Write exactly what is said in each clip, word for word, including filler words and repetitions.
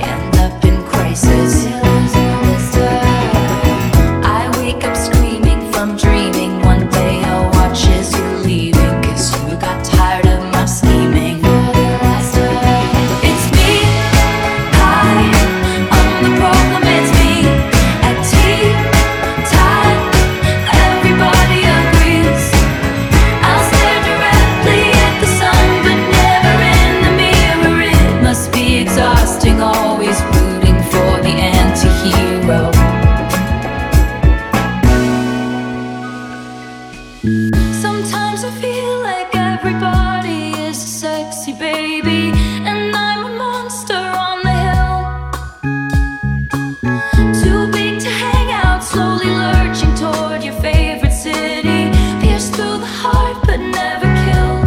end up in crisis. I wake up screaming from dreaming. One day I'll watch as you're leaving, 'cause you got tired of my scheming. It's me, hi, I'm the problem, it's me. At tea time, everybody agrees. I'll stare directly at the sun, but never in the mirror. It must be exhausting, always rooting for the anti-hero. Sometimes I feel like everybody is a sexy baby, and I'm a monster on the hill. Too big to hang out, slowly lurching toward your favorite city. Pierced through the heart, but never killed.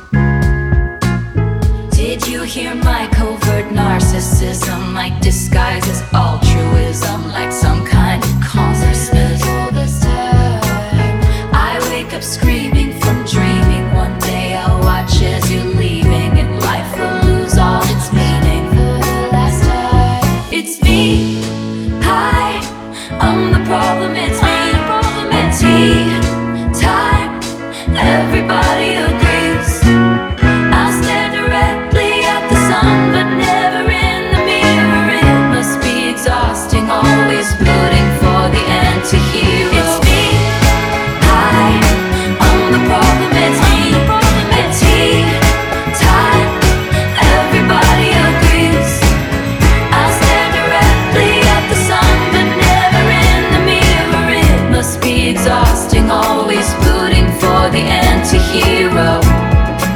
Did you hear my covert narcissism? Like disguise as altruism, like some kind of consciousness. I wake up screaming from dreaming. One day I'll watch as you're leaving, and life will lose all its meaning. It's me, hi, I'm the problem, it's me. At tea time, everybody agrees. I'll stare directly at the sun, but never in the mirror. It must be exhausting, always rooting for the anti-hero. It's me, hi, I'm the problem, it's me. At tea time, everybody agrees. I'll stare directly at the sun, but never in the mirror. It must be exhausting, always rooting for the anti-hero.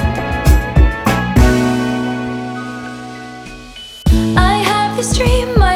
I have this dream, I